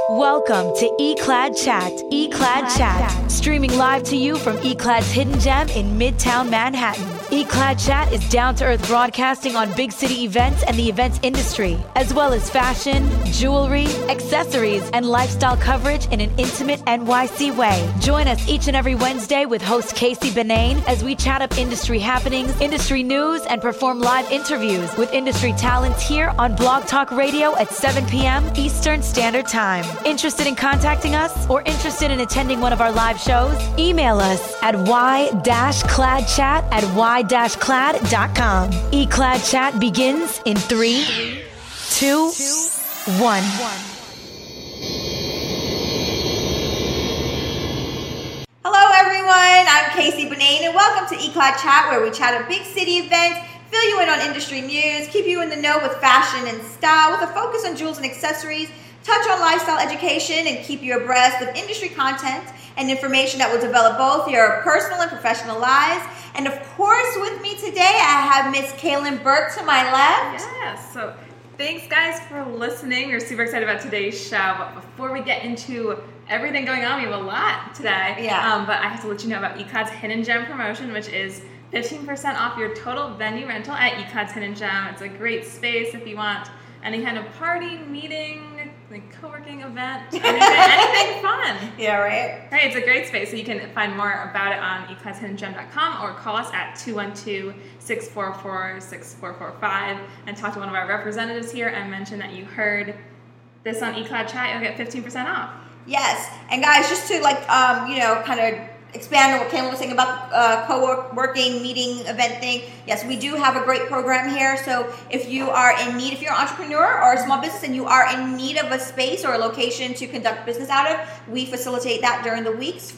Welcome to eClad Chat. eClad Chat, streaming live to you from eClad's hidden gem in Midtown Manhattan. eClad Chat is down-to-earth broadcasting on big city events and the events industry, as well as fashion, jewelry, accessories, and lifestyle coverage in an intimate NYC way. Join us each and every Wednesday with host Casey Benane as we chat up industry happenings, industry news, and perform live interviews with industry talents here on Blog Talk Radio at 7 p.m. Eastern Standard Time. Interested in contacting us or interested in attending one of our live shows? Email us at y-cladchat@y-clad.com. eClad Chat begins in 3, 2, 1. Hello everyone, I'm Casey Benane and welcome to eClad Chat, where we chat at big city events, fill you in on industry news, keep you in the know with fashion and style with a focus on jewels and accessories, touch on lifestyle education, and keep you abreast of industry content and information that will develop both your personal and professional lives. And of course, with me today, I have Miss Kaylin Burke to my left. Yes, so thanks guys for listening. We're super excited about today's show. But before we get into everything going on, we have a lot today. Yeah. But I have to let you know about eClad's Hidden Gem promotion, which is 15% off your total venue rental at eClad's Hidden Gem. It's a great space if you want any kind of party, meeting, like co-working event, anything fun. Yeah, right? Right, it's a great space, so you can find more about it on ecladshidden.gem or call us at 212-644-6445 and talk to one of our representatives here and mention that you heard this on eClad Chat. You'll get 15% off. Yes, and guys, just to kind of expand on what Kaylin was saying about the co-working meeting event thing. Yes, we do have a great program here. So if you are in need, if you're an entrepreneur or a small business and you are in need of a space or a location to conduct business out of, we facilitate that during the weeks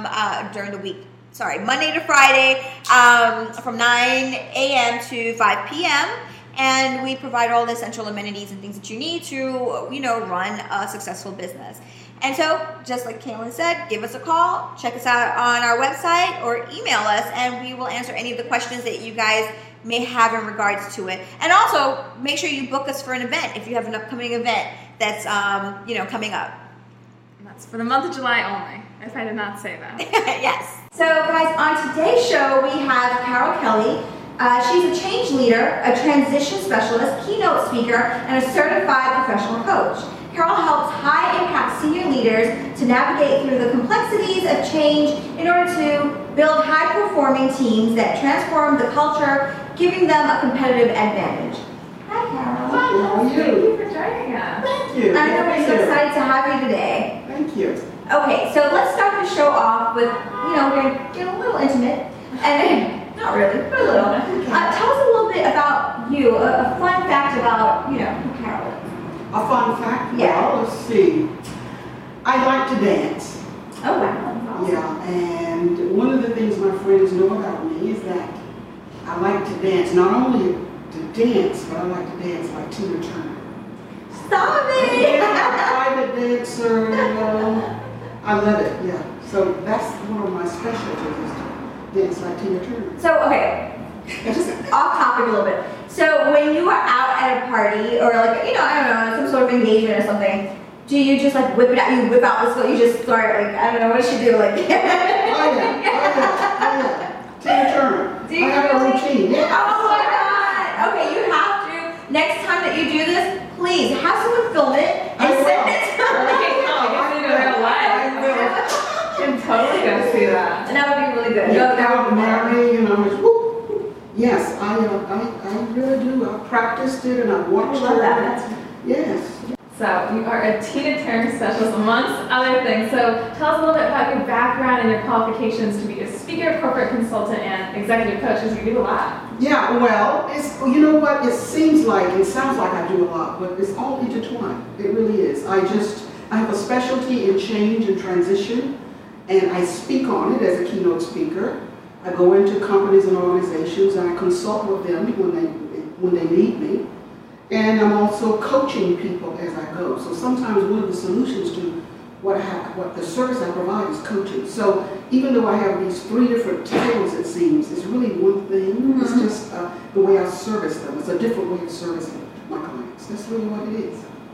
Monday to Friday, from 9 a.m. to 5 p.m. And we provide all the essential amenities and things that you need to, run a successful business. And so, just like Kaylin said, give us a call, check us out on our website, or email us, and we will answer any of the questions that you guys may have in regards to it. And also, make sure you book us for an event if you have an upcoming event that's, coming up. That's for the month of July only, if I did not say that. Yes. So, guys, on today's show, we have Carol Kelly. She's a change leader, a transition specialist, keynote speaker, and a certified professional coach. Carol helps high-impact senior leaders to navigate through the complexities of change in order to build high-performing teams that transform the culture, giving them a competitive advantage. Hi, Carol. How are you? Thank you for joining us. Thank you. I know we're so excited to have you today. Thank you. Okay, so let's start the show off with, we're going to get a little intimate. And not really, but a little. Okay. Tell us a little bit about you, a fun fact about, who Carol is. A fun fact? Yeah. Well, let's see. I like to dance. Oh, wow. Awesome. Yeah, and one of the things my friends know about me is that I like to dance. Not only to dance, but I like to dance like Tina Turner. Stop it! I'm a private dancer, I love it, yeah. So that's one of my specialties, is to dance like Tina Turner. So, okay, just off topic a little bit. So when you are out at a party or some sort of engagement or something, do you just whip it out? You whip out the skill, you just start what does she do? Oh yeah. Tina Turner. Do you I have a really? routine. Yeah. Oh my God. Okay, you have to, next time that you do this, please have someone film it and send it to I'm totally going to see that. And that would be really good. Yeah, that would marry, Yes, I really do. I practiced it and I watched I love it. that. Yes. So you are a Tina Turner specialist amongst other things. So tell us a little bit about your background and your qualifications to be a speaker, corporate consultant, and executive coach, because you do a lot. Yeah, well, it sounds like I do a lot, but it's all intertwined. It really is. I have a specialty in change and transition, and I speak on it as a keynote speaker. I go into companies and organizations and I consult with them when they need me. And I'm also coaching people as I go. So sometimes one of the solutions to what the service I provide is coaching. So even though I have these 3 different titles, it seems, it's really one thing. Mm-hmm. It's just the way I service them. It's a different way of servicing my clients. That's really what it is.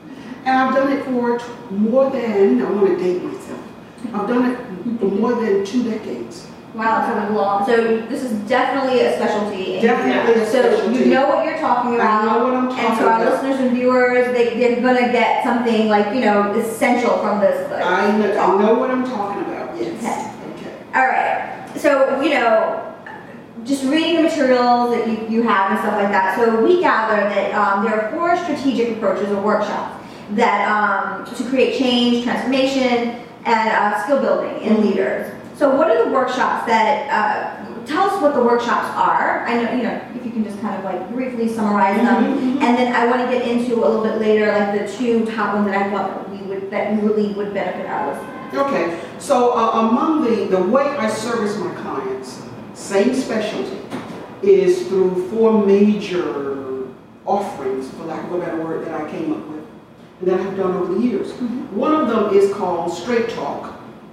And I've done it for more than, I want to date myself, I've done it for more than 2 decades. Wow, so long. So this is definitely a specialty. Definitely a So specialty. you know what you're talking about. I know what I'm talking And to our about. listeners and viewers, they're gonna get something like, essential from this. Like, I know what I'm talking about, yes. Okay. Okay. All right. So, just reading the materials that you have and stuff like that. So we gather that there are 4 strategic approaches or workshops that to create change, transformation, and skill building in leaders. So what are the workshops that, tell us what the workshops are. I know, if you can just kind of like briefly summarize them. And then I want to get into a little bit later, like the 2 top ones that I thought that really would benefit our listeners. Okay, so among the way I service my clients, same specialty, is through 4 major offerings, for lack of a better word, that I came up with and that I've done over the years. One of them is called Straight Talk.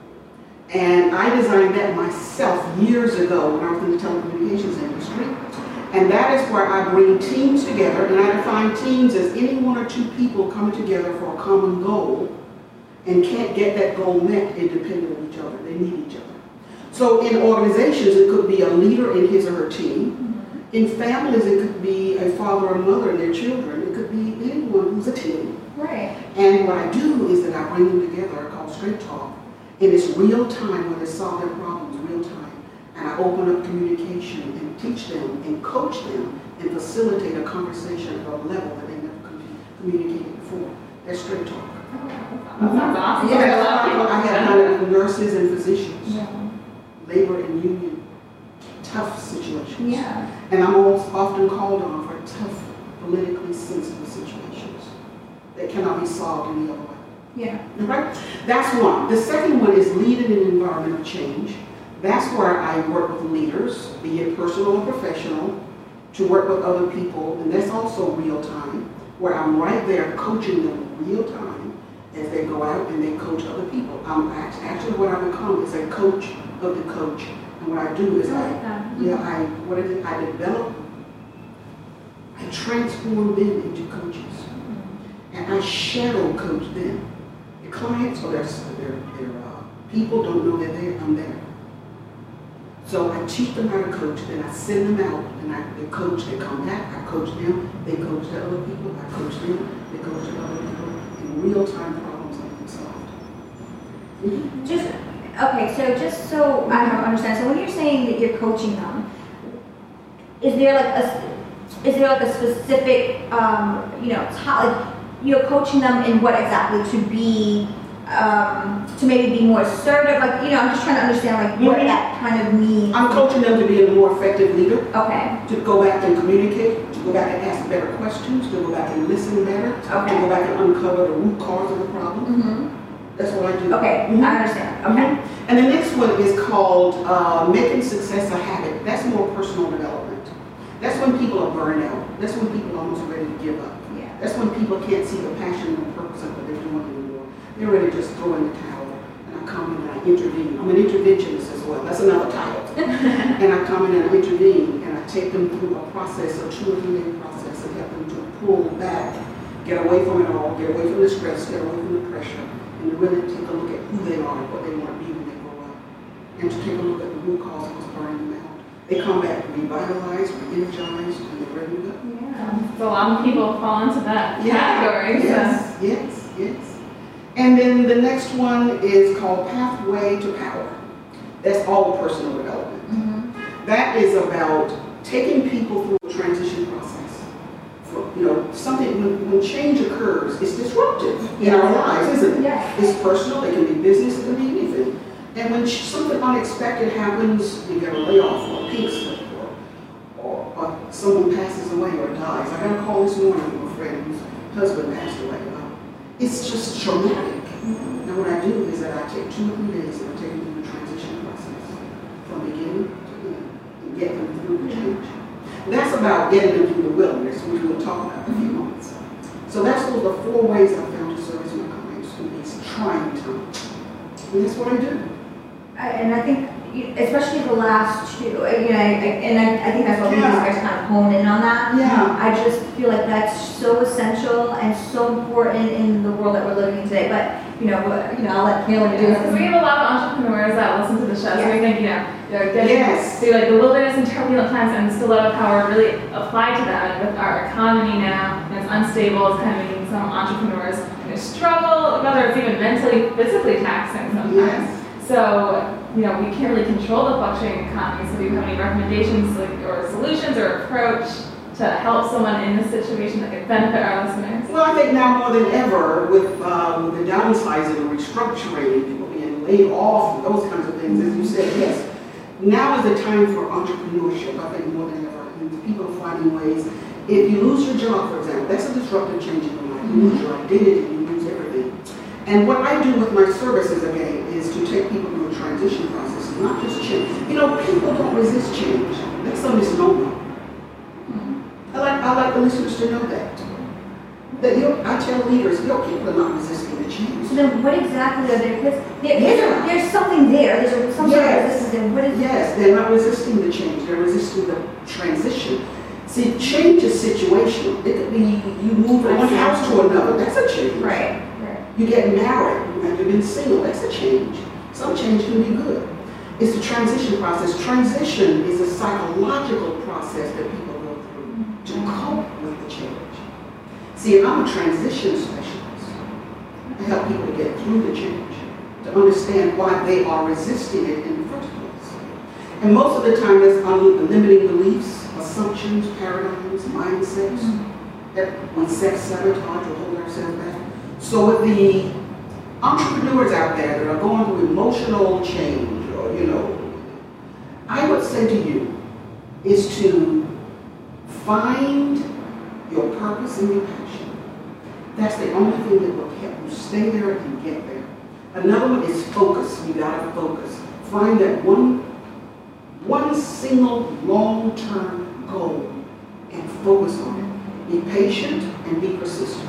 And I designed that myself years ago when I was in the telecommunications industry. And that is where I bring teams together, and I define teams as any 1 or 2 people coming together for a common goal and can't get that goal met independent of each other. They need each other. So in organizations, it could be a leader and his or her team. In families, it could be a father or mother and their children. It could be anyone who's a team. Right. And what I do is that I bring them together, called Straight Talk, and it's real time when they solve their problems, real time. And I open up communication and teach them and coach them and facilitate a conversation at a level that they never communicated before. That's Straight Talk. That sounds awesome. Yeah, I have done it with nurses and physicians, Yeah. labor and union, tough situations. Yeah. And I'm often called on for tough, politically sensitive situations that cannot be solved any other way. Yeah. Right? That's one. The second one is leading an environment of change. That's where I work with leaders, be it personal or professional, to work with other people, and that's also real time, where I'm right there coaching them real time as they go out and they coach other people. Actually what I become is a coach of the coach. And what I do is I develop, I transform them into coaches. And I shadow coach them. The clients or their people don't know they're there, I'm there. So I teach them how to coach, then I send them out, and they coach, they come back, I coach them, they coach the other people, I coach them, they coach the other people, in real-time problems that can solved. Just so I understand, so when you're saying that you're coaching them, is there like a specific, you're coaching them in what exactly to be, to maybe be more assertive, I'm just trying to understand what that kind of means. I'm coaching them to be a more effective leader. Okay. To go back and communicate, to go back and ask better questions, to go back and listen better, to go back and uncover the root cause of the problem. That's what I do. Okay, I understand. Okay. And the next one is called Making Success a Habit. That's more personal development. That's when people are burned out. That's when people are almost ready to give up. Yeah. That's when people can't see the passion and the purpose of what they're doing anymore. They're ready to just throw in the towel. And I come in and I intervene. I'm an interventionist as well. That's another title. And I come in and I intervene and I take them through a process, a 2 or 3 day process, and help them to pull back, get away from it all, get away from the stress, get away from the pressure, and to really take a look at who they are and what they want to be when they grow up. And to take a look at the root cause of what's burning them out. They come back revitalized, re-energized, and they're ready to go. Yeah. So a lot of people fall into that category. Yes, so. yes. And then the next one is called Pathway to Power. That's all personal development. That is about taking people through a transition process. Something when change occurs, it's disruptive in our lives, isn't it? Yes. It's personal, it can be business, it can be anything. And when something unexpected happens, you get a layoff or a pink slip or someone passes away or dies. I got a call this morning from a friend whose husband passed away. It's just traumatic. And what I do is that I take 2 or 3 days and I take them through the transition process from beginning to end and get them through the change. That's about getting them through the wilderness, which we'll talk about in a few moments. So those are the 4 ways I found to service my clients in these trying times. And that's what I do. And I think especially the last two, I think that's what we guys kind of hone in on that. Yeah. I just feel like that's so essential and so important in the world that we're living in today. But I'll let Kayla do Because it. we have a lot of entrepreneurs that listen to the show, so we think, getting Yes. through like the wilderness and turbulent times and still let power really apply to them. And with our economy now, and it's unstable, it's kind of making some entrepreneurs struggle, whether it's even mentally, physically taxing sometimes. Yes. So, we can't really control the fluctuating economy, so do you have any recommendations or solutions or approach to help someone in this situation that could benefit our listeners? Well, I think now more than ever, with the downsizing and restructuring, people being laid off, and those kinds of things, as you said, yes. Now is the time for entrepreneurship, I think more than ever. And people are finding ways. If you lose your job, for example, that's a disruptive change in your life. You lose your identity, you lose everything. And what I do with my services, again, is to take people through a transition process, not just change. People don't resist change. That's a misnomer. I like the listeners to know that. I tell leaders, people are not resisting the change. So then what exactly are they? Because there's something there. There's some sort of resistance there. What is Yes, they're not resisting the change. They're resisting the transition. See, change is situational. It could be you move from one house to another. That's a change. Right. You get married and you've been single. That's a change. Some change can be good. It's the transition process. Transition is a psychological process that people go through to cope with the change. See, and I'm a transition specialist. I help people to get through the change, to understand why they are resisting it in the first place. And most of the time, that's limiting beliefs, assumptions, paradigms, mindsets that we self-sabotage or hold ourselves back. So with the entrepreneurs out there that are going through emotional change, or I would say to you is to find your purpose and your passion. That's the only thing that will help you stay there and get there. Another one is focus. You gotta focus. Find that one single long-term goal and focus on it. Be patient and be persistent.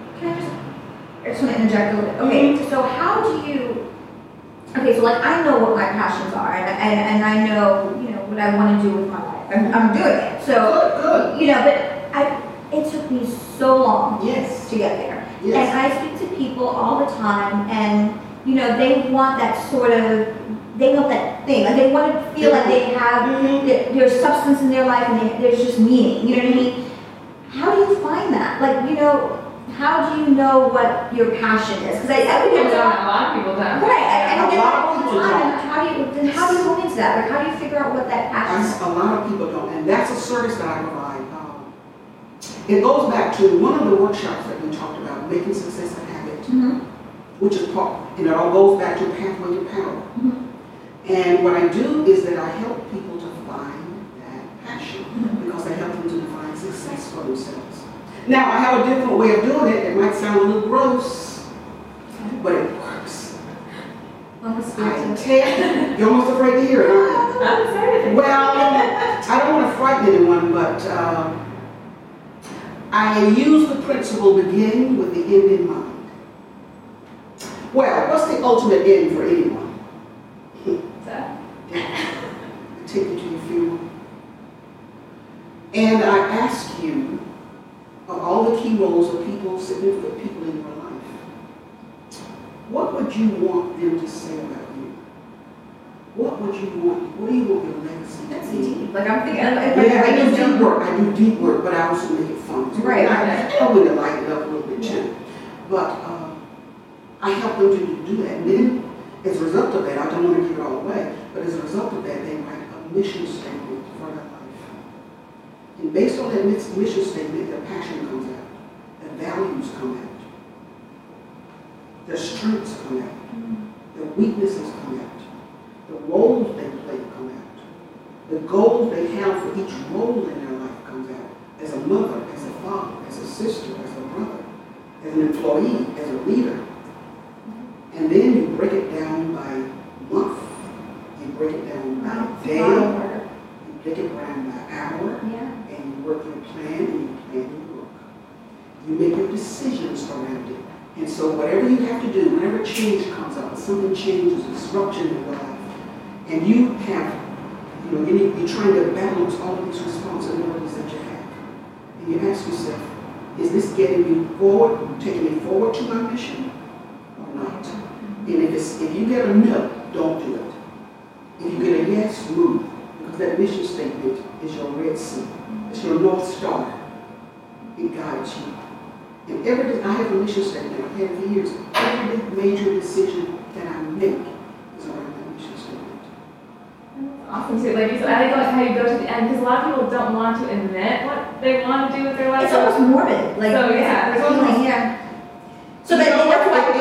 I just want to interject a little bit. Okay, so how do you? Okay, so I know what my passions are, and I know what I want to do with my life. I'm doing it. So Good. but it took me so long Yes. to get there. Yes. And I speak to people all the time, and they want that sort of, they want that thing. Like they want to feel like they have there's substance in their life, and there's just meaning. You know what I mean? How do you find that? How do you know what your passion is? Because I People don't. A lot of people don't. Right, I A get lot that of all the people time. don't. How do you go into that? How do you figure out what that passion is? A lot of people don't, and that's a service that I provide. It goes back to one of the workshops that we talked about, making success a habit, which is part, and it all goes back to Pathway to Power. And what I do is that I help people to find that passion because I help them to define success for themselves. Now, I have a different way of doing it. It might sound a little gross, but it works. I tell you, you're almost afraid to hear it, aren't you? I'm excited. Well, I don't want to frighten anyone, but I use the principle begin with the end in mind. Well, what's the ultimate end for anyone? Take you to your funeral. And I ask you, of all the key roles of people, significant people in your life, what would you want them to say about you? What do you want your legacy to That's be? deep. I'm thinking. I do deep work, but I also make it fun. Right. I want to lighten it up a little bit too. But I help them to do that. And then, as a result of that, I don't want to give it all away, but as a result of that, they write a mission statement for their life. And based on that mission statement, their passion comes out, their values come out, their strengths come out, their weaknesses come out, the roles they play come out, the goals they have for each role in their life comes out, as a mother, as a father, as a sister, as a brother, as an employee, as a leader. And then you break it down by month, you break it down by day, you break it down by hour, and you work your plan and you plan your work. You make your decisions around it. And so whatever you have to do, whenever change comes up, something changes, disruption in your life, and you have, you're trying to balance all of these responsibilities that you have. And you ask yourself, is this getting me forward, taking me forward to my mission or not? And if you get a no, don't do it. If you get a yes, move. Because that mission statement is your Red Sea. It's your North Star. It guides you. And I have a mission statement. I've had it for years. Every major decision that I make is around that mission statement. Awesome too. Like you said, I like how you go to the end, because a lot of people don't want to admit what they want to do with their life. It's almost morbid. Like, so yeah, it's feeling, yeah. So that's why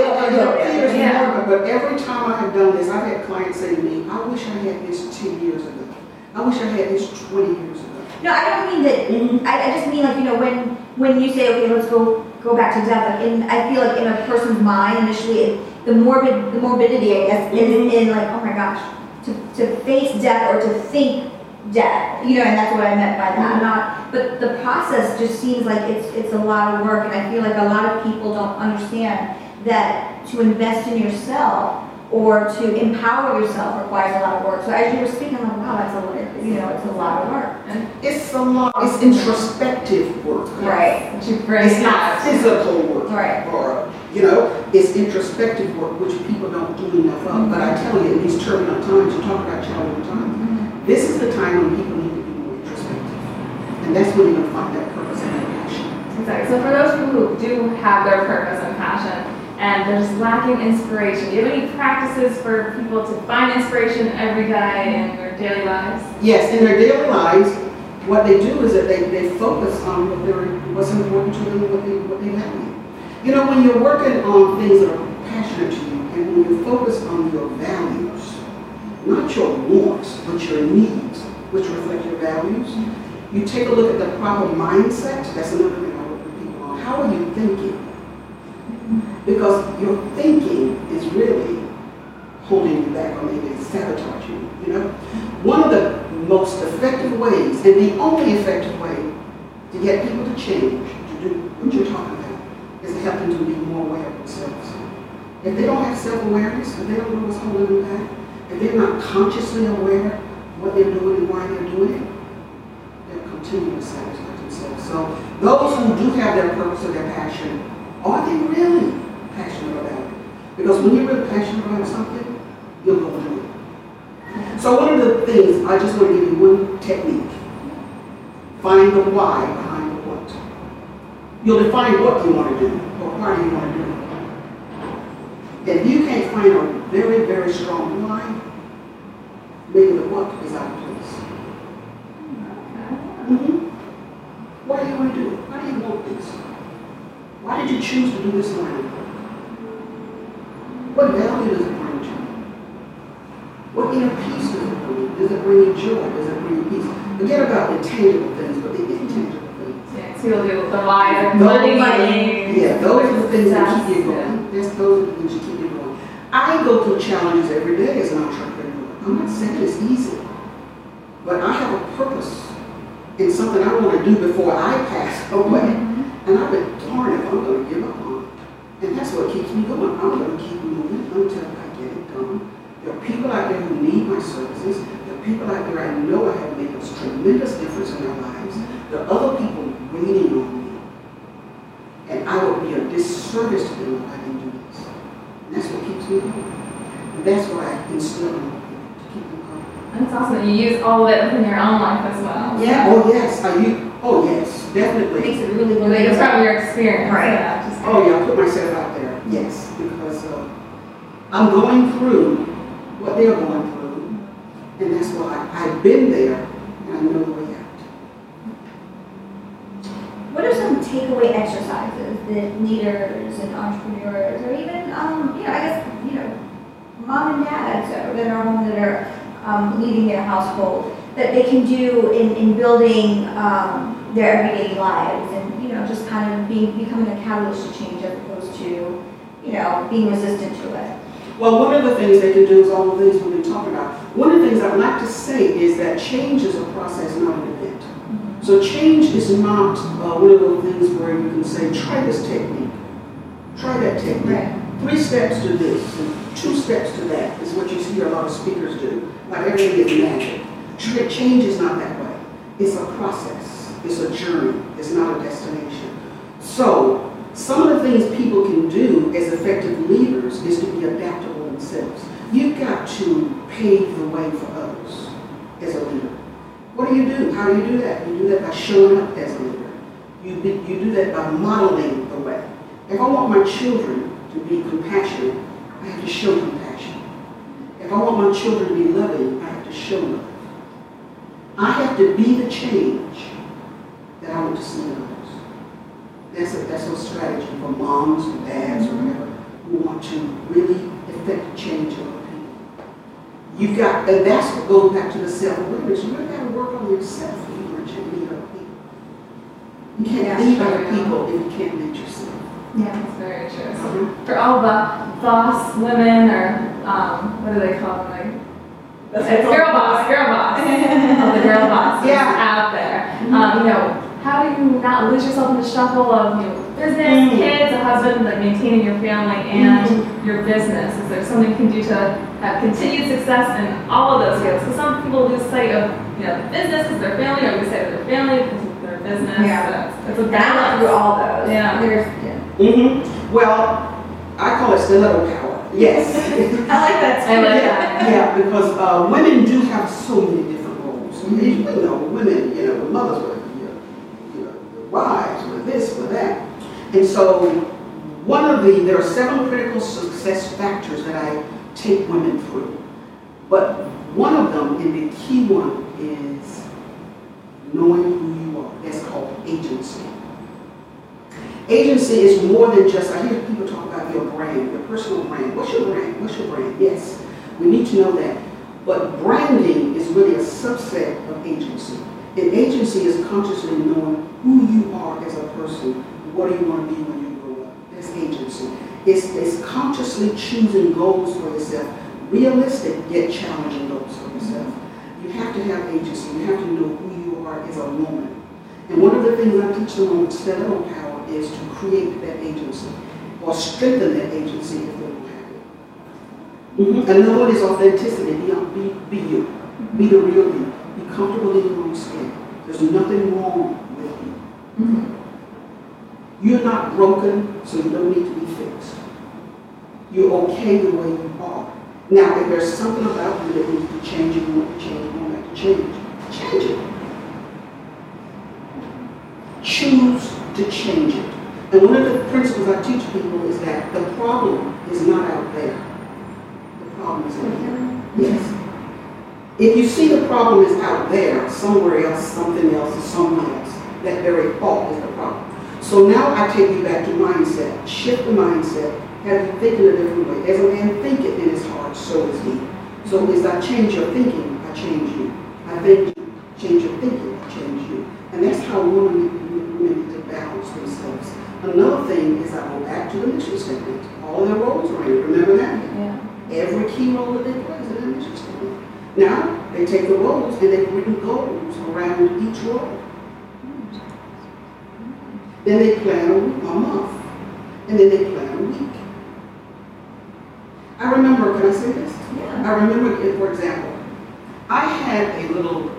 it appears morbid, but every time I have done this, I've had clients say to me, I wish I had this 10 years ago. I wish I had this 20 years ago. No, I don't mean that. I just mean, like, when you say, okay, let's go back to death. Like, I feel like in a person's mind initially, the morbidity, I guess, is in like, oh my gosh, to face death or to think death, and that's what I meant by that. But the process just seems like it's a lot of work, and I feel like a lot of people don't understand that to invest in yourself or to empower yourself requires a lot of work. So as you were speaking, I'm like, wow, that's a lot. It's a lot of work. And it's a lot. It's introspective work. Right. It's not physical work. Right. Or it's introspective work, which people don't do enough of. But I tell you, in these turbulent times, you talk about challenging times. This is the time when people need to be more introspective, and that's when you're going to find that purpose and that passion. Exactly. So for those people who do have their purpose and passion, and they're just lacking inspiration, do you have any practices for people to find inspiration every day in their daily lives? Yes, in their daily lives, what they do is that they focus on what's important to them, what they value. When you're working on things that are passionate to you, and when you focus on your values, not your wants, but your needs, which reflect your values, you take a look at the proper mindset. That's another thing I work with people on. How are you thinking? Because your thinking is really holding you back or maybe sabotaging you. One of the most effective ways, and the only effective way to get people to change, to do what you're talking about, is to help them to be more aware of themselves. If they don't have self-awareness, if they don't know what's holding them back, if they're not consciously aware of what they're doing and why they're doing it, they'll continue to sabotage themselves. So those who do have their purpose or their passion, are they really passionate about it? Because when you're really passionate about something, you'll go do it. So one of the things, I just want to give you one technique. Find the why behind the what. You'll define what you want to do, or why do you want to do it. If you can't find a very, very strong why, maybe the what is out of place. Why do you want to do it? Why do you want this? Why did you choose to do this line? What value does it bring to you? What inner peace does it bring? Does it bring you joy? Does it bring you peace? Forget about the tangible things, but the intangible things. Yeah, so you'll do the why, like money. Yeah, those are the things that keep you going. Those are the things that keep you going. I go through challenges every day as an entrepreneur. I'm not saying it's easy, but I have a purpose in something I want to do before I pass away. And I've been darned if I'm going to give up on it. And that's what keeps me going. I'm going to keep moving until I get it done. There are people out there who need my services. There are people out there I know I have made a tremendous difference in their lives. There are other people waiting on me. And I would be a disservice to them if I didn't do this. And that's what keeps me going. And that's what I instill in people, to keep them going. That's awesome that you use all of it within your own life as well. Yeah, oh yes, definitely. It makes it really good. Like it's from your experience. Right. Yeah, I put myself out there. Yes, because I'm going through what they're going through, and that's why I've been there, and I know the way out. What are some takeaway exercises that leaders and entrepreneurs, or even, mom and dad that are home that are leading their household, that they can do in building their everyday lives, and just kind of becoming a catalyst to change as opposed to being resistant to it? Well, one of the things they can do is all the things we've been talking about. One of the things I'd like to say is that change is a process, not an event. So change is not one of those things where you can say, try this technique, try that technique. Right. 3 steps to this and 2 steps to that is what you hear a lot of speakers do. Like everything is magic. Change is not that way. It's a process. It's a journey. It's not a destination. So some of the things people can do as effective leaders is to be adaptable themselves. You've got to pave the way for others as a leader. What do you do? How do you do that? You do that by showing up as a leader. You do that by modeling the way. If I want my children to be compassionate, I have to show compassion. If I want my children to be loving, I have to show love. I have to be the change that I want to see in others. That's a strategy for moms or dads or whatever who want to really effect change in other people. You've got, and that's what goes back to the self-awareness. You really got to work on yourself if you want to lead other people. You can't lead other people if you can't lead yourself. Yeah, that's very true. So for all the boss women, or what do they call them? Like, it's girl boss. All the girl bosses out there. You know, how do you not lose yourself in the shuffle of business, kids, a husband, like maintaining your family and your business? Is there something you can do to have continued success in all of those fields? Because some people lose sight of the business because their family, or lose sight of their family because their business. Yeah, so it's a balance through all those. Yeah. Well, I call it stiletto power. Yes. I like that too. I like that. Yeah, because women do have so many different roles. We know women, mothers were, wives, with this, with that. And so there are 7 critical success factors that I take women through. But one of them, and the key one, is knowing who you are. That's called agency. Agency is more than just, I hear people talk about your brand, your personal brand. What's your brand? What's your brand? Yes, we need to know that. But branding is really a subset of agency. And agency is consciously knowing who you are as a person. What do you want to be when you grow up? That's agency. It's consciously choosing goals for yourself. Realistic yet challenging goals for yourself. You have to have agency. You have to know who you are as a woman. And one of the things I teach them on stiletto power is to create that agency or strengthen that agency if they don't have it. Another one is authenticity. Be you. Be the real you. Be comfortable in your own skin. There's nothing wrong with you. You're not broken, so you don't need to be fixed. You're okay the way you are. Now, if there's something about you that needs to change, you want to change, you want that to change it. Choose to change it. And one of the principles I teach people is that the problem is not out there. The problem is in here. Yes. If you see the problem is out there, somewhere else, something else, or someone else, that very fault is the problem. So now I take you back to mindset. Shift the mindset. Have you thinking a different way. As a man thinketh in his heart, so is he. So as I change your thinking, I change you. I think you. Change your thinking, I change you. And that's how women need to balance themselves. Another thing is I go back to the mission statement. All their roles are in it. Remember that? Yeah. Every key role that they play is in their mission statement. Now, they take the roles and they've written goals around each role. Then they plan a month. And then they plan a week. I remember, can I say this? Yeah. I remember, for example, I had a little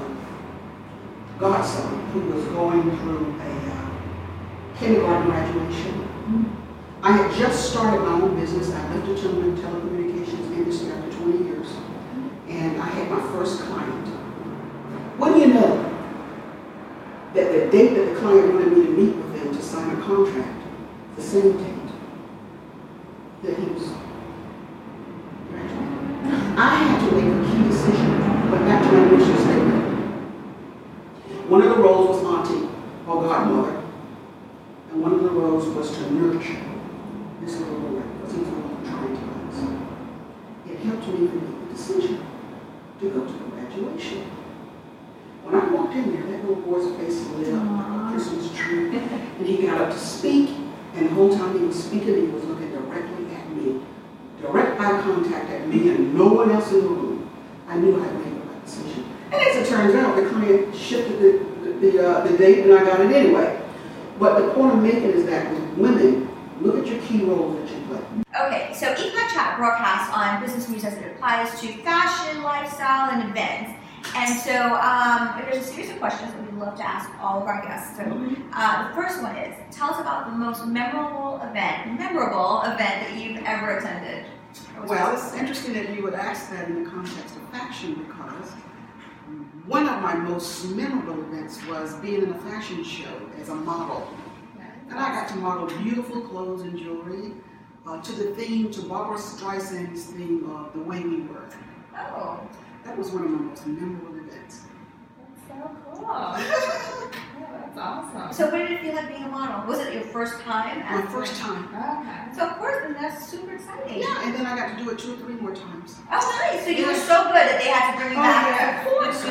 godson who was going through a kindergarten graduation. I had just started my own business. I left the children telecommunications industry after 20 years. And I had my first client. When you know that the date that the client wanted me to meet with them to sign a contract, the same date that he was graduating. I had to make a key decision, but back to my mission statement. One of the roles was auntie or godmother, and one of the roles was to nurture this little boy because he was going through trying times. It helped me to make the decision to go to the graduation. When I walked in there, that little boy's face lit up like a Christmas tree, and he got up to speak, and the whole time he was speaking, he was looking directly at me, direct eye contact at me, and no one else in the room. I knew I had made the right decision. And as it turns out, the client shifted the date, and I got it anyway. But the point I'm making is that with women, Look at your key roles that you play. Okay, so eClad Chat broadcasts on business news as it applies to fashion, lifestyle, and events. And so there's a series of questions that we'd love to ask all of our guests. So the first one is, tell us about the most memorable event that you've ever attended. Well, it's interesting that you would ask that in the context of fashion, because one of my most memorable events was being in a fashion show as a model. And I got to model beautiful clothes and jewelry to Barbara Streisand's theme of The Way We Were. Oh. That was one of my most memorable events. That's so cool. Yeah, that's awesome. So what did it feel like being a model? Was it your first time? My first time. Okay. So of course, then that's super exciting. Yeah, and then I got to do it 2 or 3 more times. Oh, nice. So you were so good that they had to bring you back. Yeah, of course.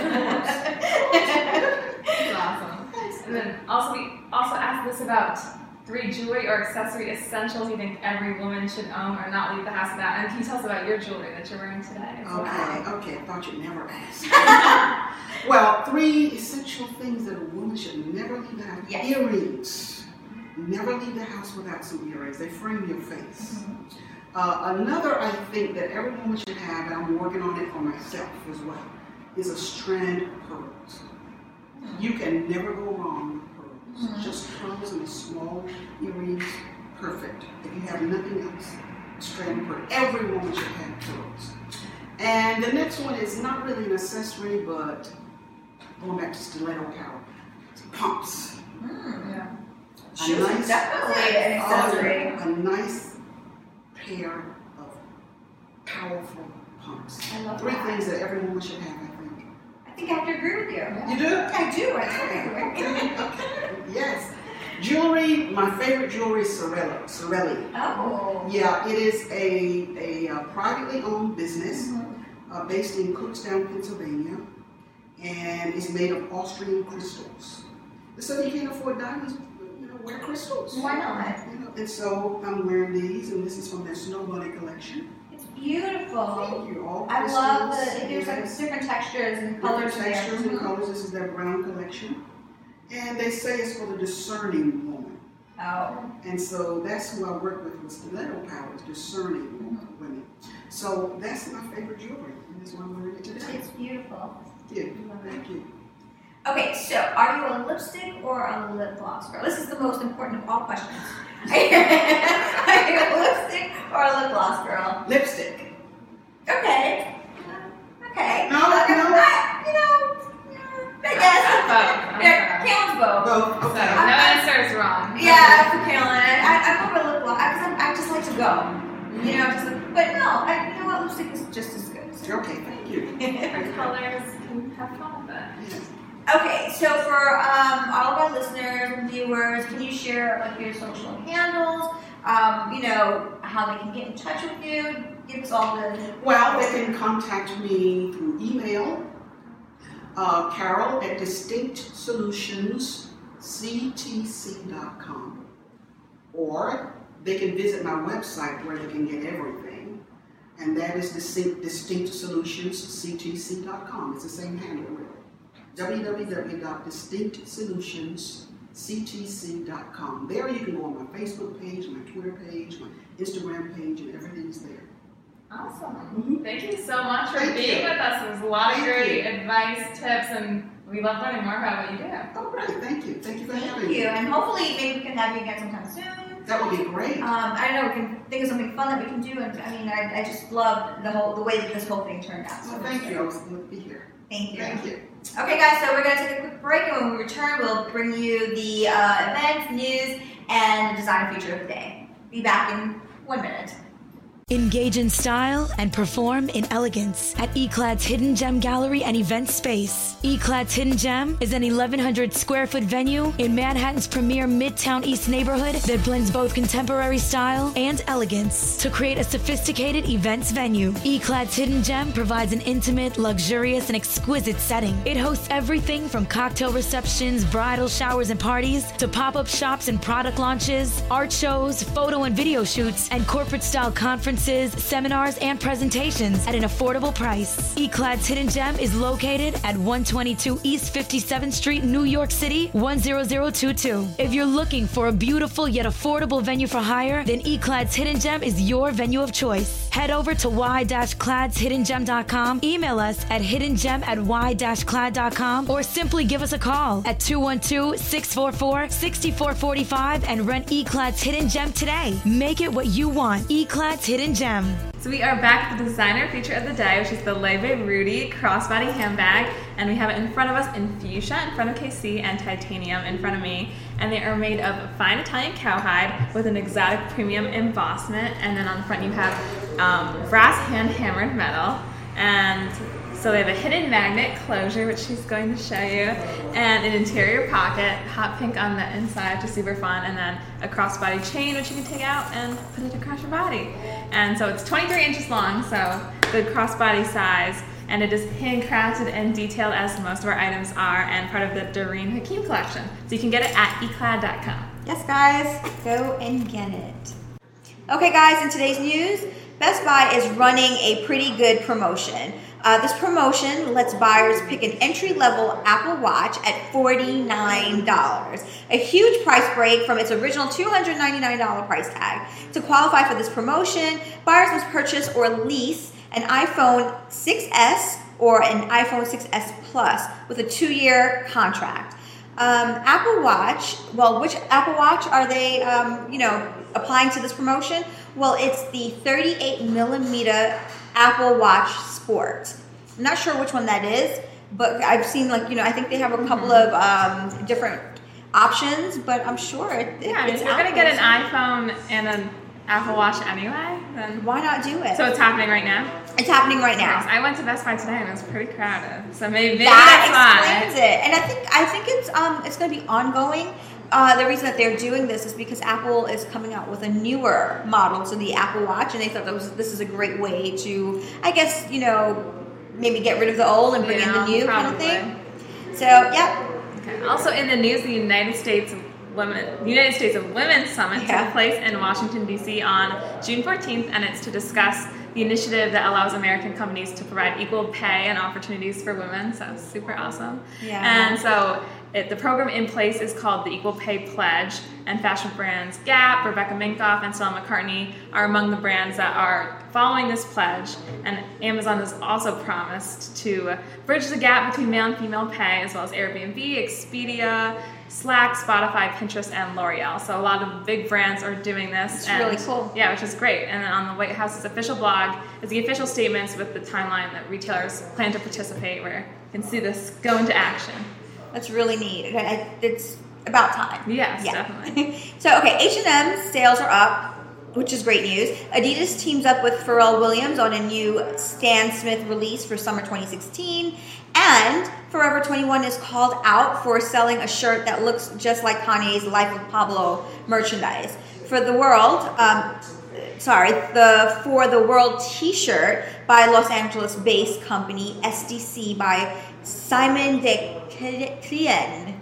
That's awesome. And then also we also asked this about 3 jewelry or accessory essentials you think every woman should own or not leave the house without. And can you tell us about your jewelry that you're wearing today? Okay, I thought you'd never ask. Well, 3 essential things that a woman should never leave the house. Yes. Earrings. Never leave the house without some earrings. They frame your face. Another I think that every woman should have, and I'm working on it for myself as well, is a strand of pearls. You can never go wrong with pearls. Just pearls and a small earrings, perfect. If you have nothing else, a strand of pearls. Every woman should have pearls. And the next one is not really an accessory, but going back to stiletto power. Pumps. Yeah. Shoes are definitely an accessory. A nice pair of powerful pumps. I love 3 that. things that every woman should have, I think. I think I have to agree with you. You do? I do. I Okay. Yes. Jewelry, my favorite jewelry is Sorelli. Oh. Yeah, it is a privately owned business based in Kutztown, Pennsylvania, and it's made of Austrian crystals. So you can't afford diamonds, wear crystals. Why not? And so I'm wearing these, and this is from their Snow Bunny collection. It's beautiful. Thank you. All I love crystals, there's like yes. different textures and colors Different textures in there. and colors. This is their brown collection. And they say it's for the discerning woman. Oh. And so that's who I work with Stiletto Powers, discerning women. So that's my favorite jewelry. And that's why I'm wearing it today. It's beautiful. Thank you. Okay, so are you a lipstick or a lip gloss girl? This is the most important of all questions. Are you a lipstick or a lip gloss girl? Lipstick. Okay. Okay. No. I guess. Okay. Kalen's both. Oh, So, okay. no answer is wrong. Yeah, for Kalen. I'm over lip gloss. I just like to go. But no, you know what? Lipstick is just as good. Okay, thank you. Different colors can have fun with it. Yes. Okay, so for all of our listeners and viewers, can you share like your social handles? How they can get in touch with you? Give us all the. Well, they can contact me through email, Carol at distinctsolutionsctc.com, or they can visit my website where they can get everything, and that is distinctsolutionsctc.com. It's the same handle, really. www.distinctsolutionsctc.com. There you can go on my Facebook page, my Twitter page, my Instagram page, and everything's there. Awesome. Thank you so much for Thank being you. with us. It was a lot of Thank great you. advice, tips, and we love learning more about what you do. All right, thank you. Thank you for having Thank me. you, and hopefully maybe we can have you again sometime soon. That would be great. I don't know, we can think of something fun that we can do, and I just love the way that this whole thing turned out. Well, thank you. I was glad to be here. Thank you. Thank you. Okay, guys, so we're going to take a quick break, and when we return, we'll bring you the events, news, and the design feature of the day. Be back in 1 minute. Engage in style and perform in elegance at eClad's Hidden Gem Gallery and Event Space. eClad's Hidden Gem is an 1,100 square foot venue in Manhattan's premier Midtown East neighborhood that blends both contemporary style and elegance to create a sophisticated events venue. eClad's Hidden Gem provides an intimate, luxurious, and exquisite setting. It hosts everything from cocktail receptions, bridal showers and parties, to pop-up shops and product launches, art shows, photo and video shoots, and corporate-style conferences conferences, seminars, and presentations at an affordable price. Eclad's Hidden Gem is located at 122 East 57th Street, New York City, 10022. If you're looking for a beautiful yet affordable venue for hire, then Eclad's Hidden Gem is your venue of choice. Head over to y-cladshidden-gem.com, email us at hiddengem@y-clad.com, or simply give us a call at 212-644-6445 and rent Eclad's Hidden Gem today. Make it what you want. Eclad's Hidden Gem. So we are back with the designer feature of the day, which is the Leve Rudy crossbody handbag, and we have it in front of us in fuchsia in front of KC and titanium in front of me, and they are made of fine Italian cowhide with an exotic premium embossment, and then on the front you have brass hand-hammered metal, and so they have a hidden magnet closure, which she's going to show you, and an interior pocket, hot pink on the inside, which is super fun, and then a crossbody chain, which you can take out and put it across your body. And so it's 23 inches long, so good crossbody size, and it is handcrafted and detailed as most of our items are, and part of the Doreen Hakim collection. So you can get it at eclad.com. Yes, guys, go and get it. Okay, guys, in today's news, Best Buy is running a pretty good promotion. This promotion lets buyers pick an entry-level Apple Watch at $49, a huge price break from its original $299 price tag. To qualify for this promotion, buyers must purchase or lease an iPhone 6S or an iPhone 6S Plus with a 2-year contract. Apple Watch, well, which Apple Watch are they, applying to this promotion? Well, it's the 38 millimeter Apple Watch Sport. I'm not sure which one that is, but I've seen I think they have a couple of different options, but I'm sure it's if you're going to get an iPhone and an Apple Watch anyway, then why not do it? So it's happening right now? It's happening right now. Nice. I went to Best Buy today and it was pretty crowded. So maybe that that's explains it. And I think it's going to be ongoing. The reason that they're doing this is because Apple is coming out with a newer model to the Apple Watch, and they thought this is a great way to, I guess, maybe get rid of the old and bring in the new kind of thing. So, yeah. Okay. Also in the news, the United States of Women Summit took place in Washington, D.C. on June 14th, and it's to discuss the initiative that allows American companies to provide equal pay and opportunities for women. So super awesome. Yeah. And so the program in place is called the Equal Pay Pledge, and fashion brands Gap, Rebecca Minkoff, and Stella McCartney are among the brands that are following this pledge. And Amazon has also promised to bridge the gap between male and female pay, as well as Airbnb, Expedia, Slack, Spotify, Pinterest, and L'Oreal. So a lot of big brands are doing this. It's really cool. Yeah, which is great. And then on the White House's official blog is the official statements with the timeline that retailers plan to participate, where you can see this go into action. That's really neat. It's about time. Yes, definitely. So, okay, H&M sales are up, which is great news. Adidas teams up with Pharrell Williams on a new Stan Smith release for summer 2016. And Forever 21 is called out for selling a shirt that looks just like Kanye's Life of Pablo merchandise. For the World t-shirt by Los Angeles-based company SDC by Simon de Clien.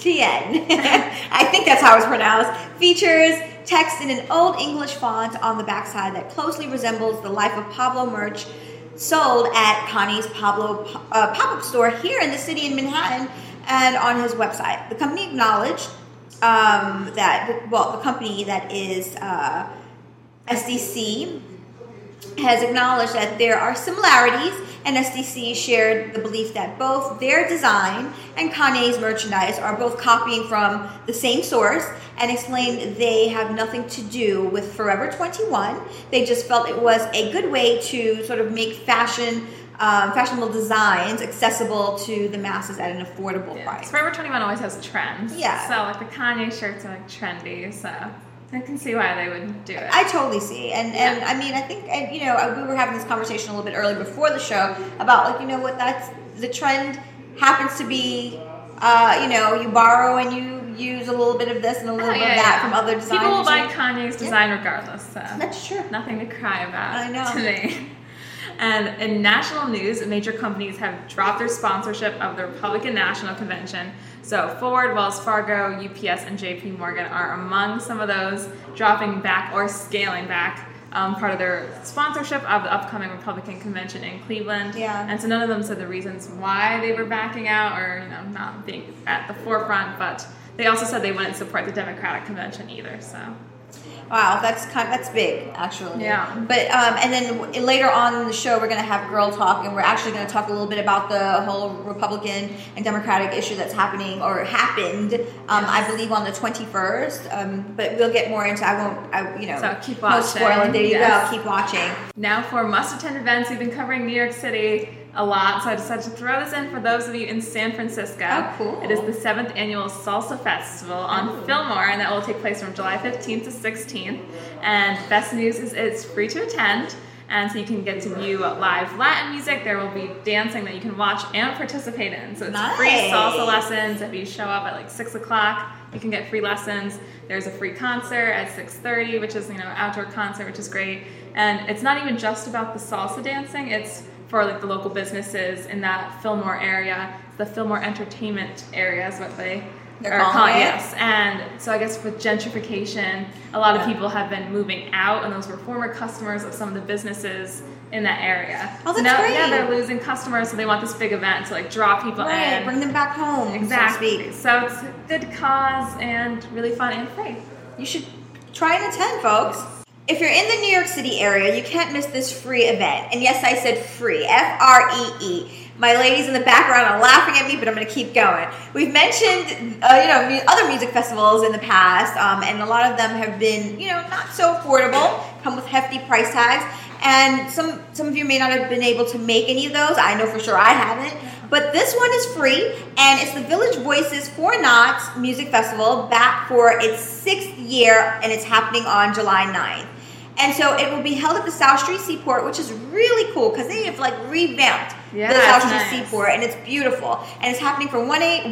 I think that's how it's pronounced. Features text in an old English font on the backside that closely resembles the Life of Pablo merch sold at Kanye's Pablo pop-up store here in the city in Manhattan and on his website. The company acknowledged the company that is SDC has acknowledged that there are similarities, and SDC shared the belief that both their design and Kanye's merchandise are both copying from the same source, and explained they have nothing to do with Forever 21. They just felt it was a good way to sort of make fashionable designs accessible to the masses at an affordable price. Forever 21 always has trends. Yeah. So like the Kanye shirts are trendy, so I can see why they would do it. I totally see. And I mean, I think, we were having this conversation a little bit earlier before the show about, that's the trend happens to be, you borrow and you use a little bit of this and a little bit of that from other designers. People will buy Kanye's design regardless, so. That's true. Nothing to cry about. I know. To me. And in national news, major companies have dropped their sponsorship of the Republican National Convention. So Ford, Wells Fargo, UPS, and JP Morgan are among some of those dropping back or scaling back part of their sponsorship of the upcoming Republican convention in Cleveland. Yeah. And so none of them said the reasons why they were backing out or not being at the forefront, but they also said they wouldn't support the Democratic convention either. So. Wow, that's big, actually. Yeah. But and then later on in the show, we're going to have Girl Talk, and we're actually going to talk a little bit about the whole Republican and Democratic issue that's happening or happened. I believe on the 21st. But we'll get more into. So keep watching. No spoiling. There you Yes. go. Keep watching. Now for must-attend events, we've been covering New York City a lot, so I decided to throw this in for those of you in San Francisco. Oh, cool. It is the 7th annual Salsa Festival on Fillmore, and that will take place from July 15th to 16th. And best news is it's free to attend, and so you can get to view live Latin music. There will be dancing that you can watch and participate in. So it's free salsa lessons. If you show up at like 6 o'clock, you can get free lessons. There's a free concert at 6:30, which is outdoor concert, which is great. And it's not even just about the salsa dancing. It's for like the local businesses in that Fillmore area. The Fillmore Entertainment area is what they're calling it. Yes. And so I guess with gentrification, a lot of people have been moving out, and those were former customers of some of the businesses in that area. Oh, that's so now, great. Yeah, they're losing customers, so they want this big event to like draw people in. Bring them back home. Exactly. So it's a good cause and really fun and free. You should try and attend, folks. If you're in the New York City area, you can't miss this free event. And yes, I said free, F-R-E-E. My ladies in the background are laughing at me, but I'm going to keep going. We've mentioned, other music festivals in the past, and a lot of them have been, not so affordable, come with hefty price tags. And some of you may not have been able to make any of those. I know for sure I haven't. But this one is free, and it's the Village Voices 4 Knots Music Festival, back for its 6th year, and it's happening on July 9th. And so it will be held at the South Street Seaport, which is really cool because they have revamped the South Street Seaport, and it's beautiful. And it's happening from 1 a.m.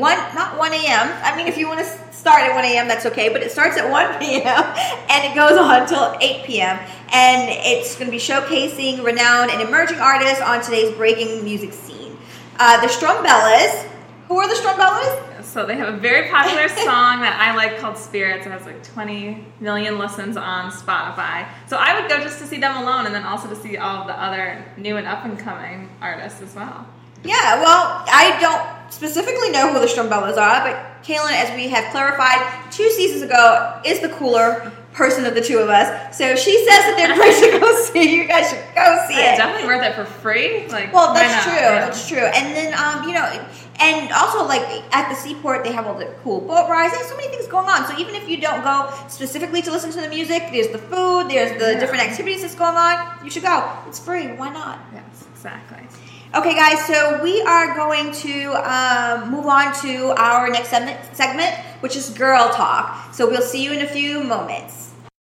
I mean, if you want to start at 1 a.m., that's okay, but it starts at 1 p.m. and it goes on until 8 p.m. And it's going to be showcasing renowned and emerging artists on today's breaking music scene. The Strumbellas. Who are the Strumbellas? So they have a very popular song that I like called Spirits. It has 20 million listens on Spotify. So I would go just to see them alone, and then also to see all of the other new and up-and-coming artists as well. Yeah, well, I don't specifically know who the Strumbellas are, but Kaylin, as we have clarified 2 seasons ago, is the cooler person of the two of us. So she says that they're great to go see. You guys should go see it. It's definitely worth it for free. Well, that's true. Yeah. That's true. And then, and also, at the Seaport, they have all the cool boat rides. There's so many things going on. So even if you don't go specifically to listen to the music, there's the food, there's the different activities that's going on. You should go. It's free. Why not? Yes, exactly. Okay, guys, so we are going to move on to our next segment, which is Girl Talk. So we'll see you in a few moments.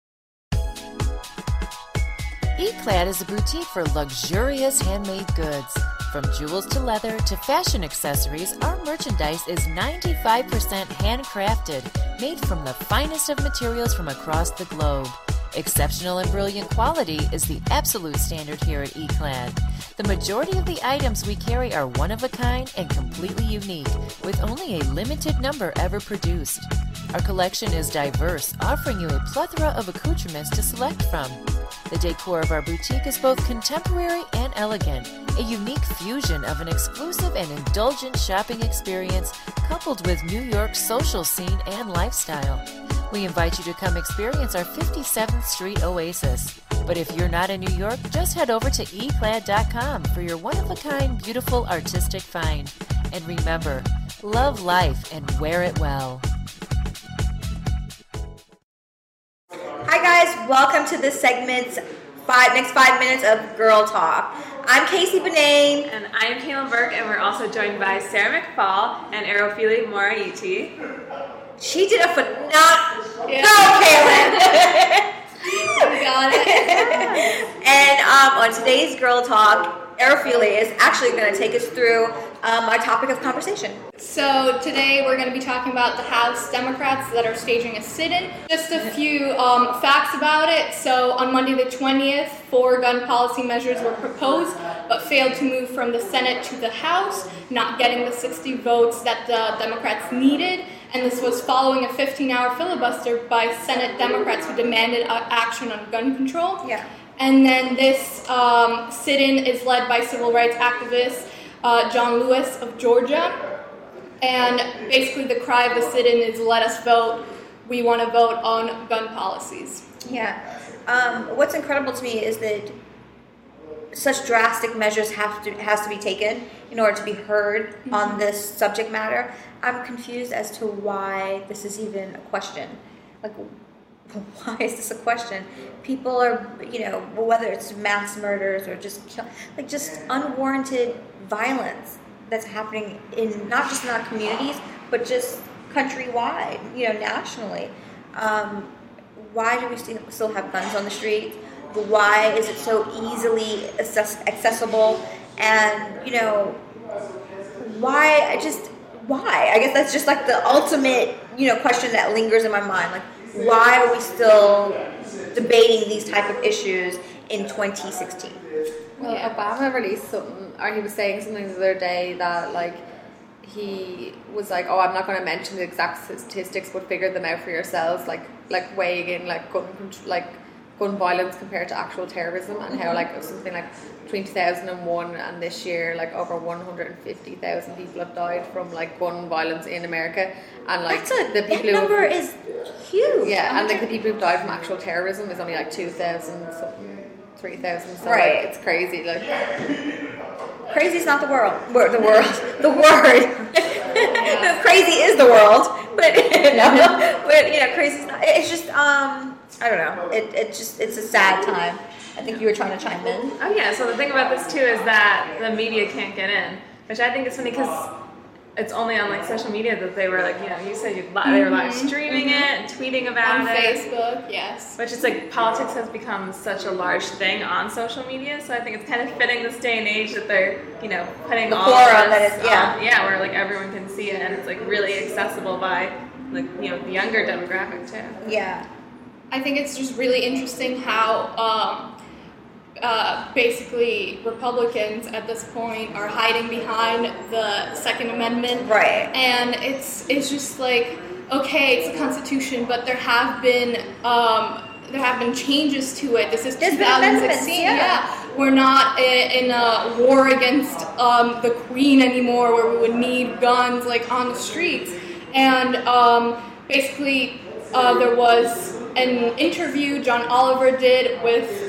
eClad is a boutique for luxurious handmade goods. From jewels to leather to fashion accessories, our merchandise is 95% handcrafted, made from the finest of materials from across the globe. Exceptional and brilliant quality is the absolute standard here at eClad. The majority of the items we carry are one-of-a-kind and completely unique, with only a limited number ever produced. Our collection is diverse, offering you a plethora of accoutrements to select from. The decor of our boutique is both contemporary and elegant, a unique fusion of an exclusive and indulgent shopping experience coupled with New York's social scene and lifestyle. We invite you to come experience our 57th Street oasis. But if you're not in New York, just head over to eclad.com for your one-of-a-kind, beautiful, artistic find. And remember, love life and wear it well. Hi guys, welcome to this segment's next 5 minutes of Girl Talk. I'm Casey Benane. And I'm Kaylin Burke, and we're also joined by Sarah McFall and Arofili Moraiti. She did a phenomenal... Go, Kaylin! Got it. And on today's Girl Talk, Arofili is actually going to take us through our topic of conversation. So today we're going to be talking about the House Democrats that are staging a sit-in. Just a few facts about it. So on Monday the 20th, 4 gun policy measures were proposed, but failed to move from the Senate to the House, not getting the 60 votes that the Democrats needed. And this was following a 15-hour filibuster by Senate Democrats who demanded action on gun control. Yeah. And then this sit-in is led by civil rights activist John Lewis of Georgia. And basically the cry of the sit-in is let us vote. We want to vote on gun policies. Yeah. What's incredible to me is that such drastic measures has to be taken in order to be heard on this subject matter. I'm confused as to why this is even a question. Like, why is this a question? People are, whether it's mass murders or just unwarranted violence that's happening in not just in our communities, but just countrywide, nationally. Why do we still have guns on the streets? Why is it so easily accessible? And, why? I guess that's just like the ultimate, question that lingers in my mind. Like, why are we still debating these type of issues in 2016? Well, Obama released something, or he was saying something the other day that, like, he was like, oh, I'm not going to mention the exact statistics, but figure them out for yourselves, like weighing in, gun violence compared to actual terrorism, and how, something like between 2001 and this year, over 150,000 people have died from, gun violence in America, and, that number is huge. Yeah, and, the people who've died from actual terrorism is only, 2,000 something. 3,000, so right. It's crazy. Crazy is not the world. The word. Crazy is the world, but crazy is not. It's just I don't know. It's a sad time. I think you were trying to chime in. Oh yeah. So the thing about this too is that the media can't get in, which I think is funny because it's only on social media that they were you said they were live streaming it and tweeting about on it. Facebook, yes. Which is politics has become such a large thing on social media, so I think it's kind of fitting this day and age that they're putting the all forum this that is where everyone can see it and it's really accessible by the younger demographic too. Yeah, I think it's just really interesting how basically Republicans at this point are hiding behind the Second Amendment, right? And it's just okay, it's the Constitution, but there have been changes to it. This is 2016. Yeah, we're not in a war against the Queen anymore, where we would need guns on the streets. And basically, there was an interview John Oliver did with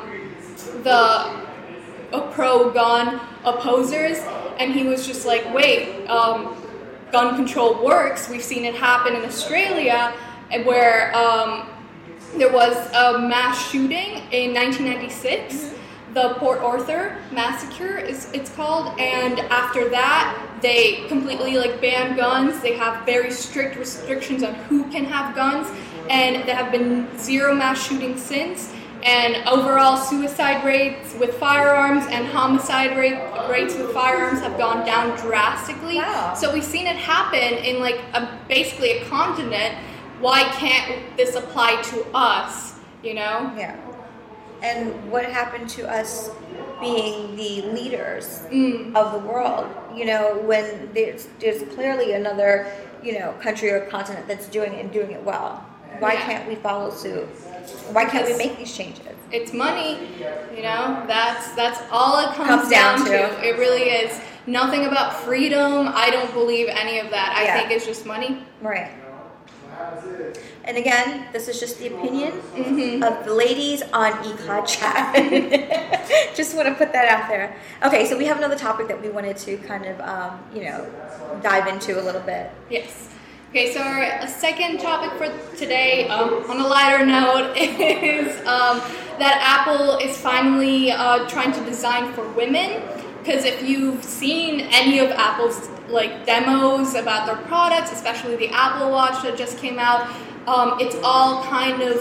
the pro-gun opposers, and he was just wait, gun control works. We've seen it happen in Australia, where there was a mass shooting in 1996, the Port Arthur massacre it's called, and after that they completely banned guns. They have very strict restrictions on who can have guns, and there have been 0 mass shootings since. And overall suicide rates with firearms and homicide rates with firearms have gone down drastically. Wow. So we've seen it happen in basically a continent. Why can't this apply to us, Yeah. And what happened to us being the leaders of the world? When there's clearly another, country or continent that's doing it and doing it well. Why can't we follow suit? Why can't we make these changes? It's money, that's all it comes down to. It really is. Nothing about freedom. I don't believe any of that. I think it's just money. Right. And again, this is just the opinion of the ladies on eClad Chat. Just want to put that out there. Okay, so we have another topic that we wanted to kind of, dive into a little bit. Yes. Okay, so our second topic for today, on a lighter note, is that Apple is finally trying to design for women. Because if you've seen any of Apple's demos about their products, especially the Apple Watch that just came out, it's all kind of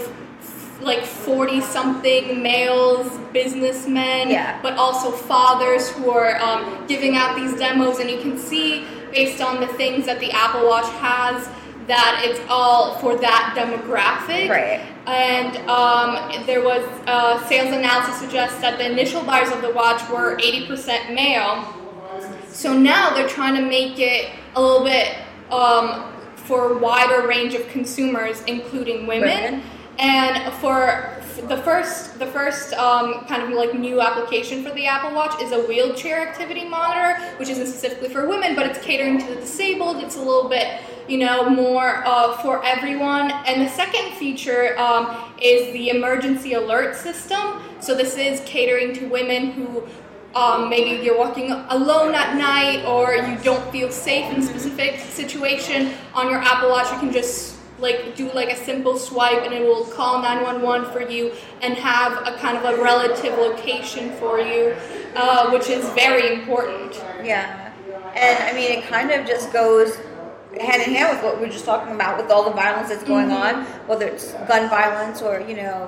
40-something males, businessmen, but also fathers who are giving out these demos, and you can see based on the things that the Apple Watch has that it's all for that demographic. Right. And there was sales analysis suggests that the initial buyers of the watch were 80% male. So now they're trying to make it a little bit for a wider range of consumers, including women. And for the first kind of like new application for the Apple Watch is a wheelchair activity monitor, which isn't specifically for women, but it's catering to the disabled. It's a little bit, more for everyone. And the second feature is the emergency alert system. So this is catering to women who maybe you're walking alone at night or you don't feel safe in a specific situation. On your Apple Watch, you can just do a simple swipe and it will call 911 for you and have a kind of a relative location for you, which is very important. Yeah. And I mean, it kind of just goes hand in hand with what we were just talking about with all the violence that's going on, whether it's gun violence or,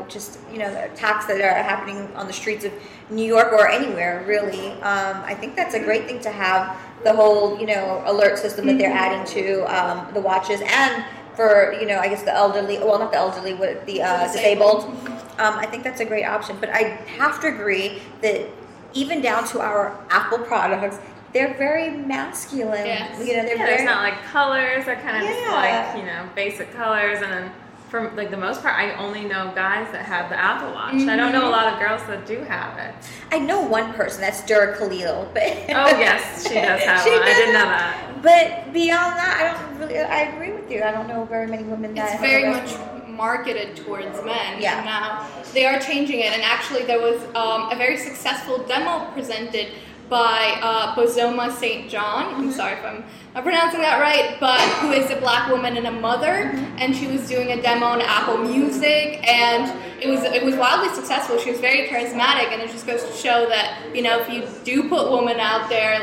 the attacks that are happening on the streets of New York or anywhere, really. I think that's a great thing to have the whole, alert system that they're adding to the watches, and for, I guess the elderly, well, not the elderly, but the disabled. I think that's a great option. But I have to agree that even down to our Apple products, they're very masculine. Yes. There's not like colors. They're kind of just basic colors. And then for the most part, I only know guys that have the Apple Watch. I don't know a lot of girls that do have it. I know one person, that's Dura Khalil. But oh yes, she does have one. I didn't know that. But beyond that, I agree with you. I don't know very many women that it's very much marketed towards men. Yeah. Now they are changing it, and actually there was a very successful demo presented by Bozoma St. John. I'm sorry if I'm not pronouncing that right, but who is a black woman and a mother, and she was doing a demo on Apple Music, and it was wildly successful. She was very charismatic, and it just goes to show that if you do put women out there,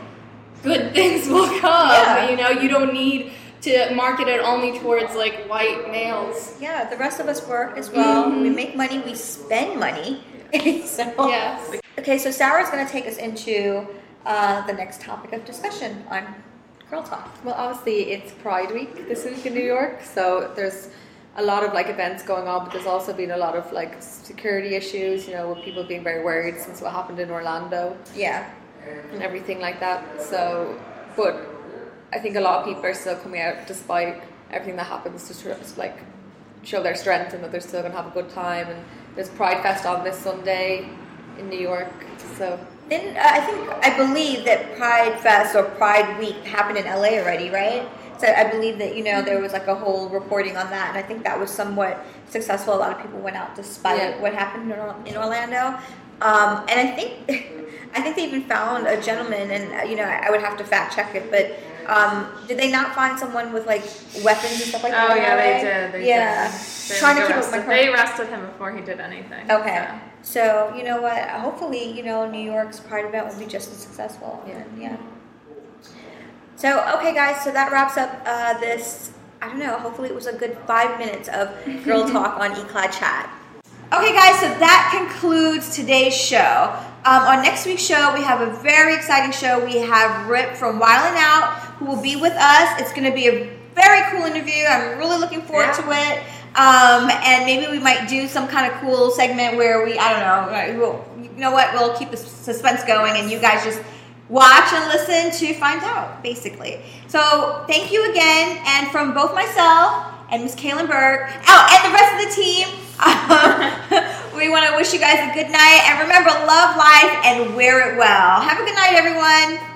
good things will come. Yeah. You don't need to market it only towards white males. Yeah, the rest of us work as well. We make money, we spend money. So yes. Okay, so Sarah's going to take us into the next topic of discussion on Girl Talk. Well, obviously it's Pride Week this week in New York, so there's a lot of events going on, but there's also been a lot of security issues, with people being very worried since what happened in Orlando. Yeah. And everything like that. So, but I think a lot of people are still coming out despite everything that happens to show their strength and that they're still going to have a good time. And there's Pride Fest on this Sunday in New York. So then I believe that Pride Fest or Pride Week happened in LA already, right? So I believe that there was a whole reporting on that, and I think that was somewhat successful. A lot of people went out despite what happened in Orlando, and I think they even found a gentleman, and I would have to fact check it, but did they not find someone with weapons and stuff like that? Oh yeah, they did. They did. Trying to keep up my. They arrested him before he did anything. Okay. So you know what? Hopefully, New York's Pride event will be just as successful. Yeah. So okay, guys. So that wraps up this. I don't know. Hopefully, it was a good 5 minutes of Girl Talk on eClad Chat. Okay, guys. So that concludes today's show. On next week's show, we have a very exciting show. We have Rip from Wildin' Out, who will be with us. It's going to be a very cool interview. I'm really looking forward to it. And maybe we might do some kind of cool segment where we'll keep the suspense going, and you guys just watch and listen to find out, basically. So thank you again, and from both myself and Miss Kaylin Berg, and the rest of the team, we want to wish you guys a good night, and remember, love life and wear it well. Have a good night, everyone.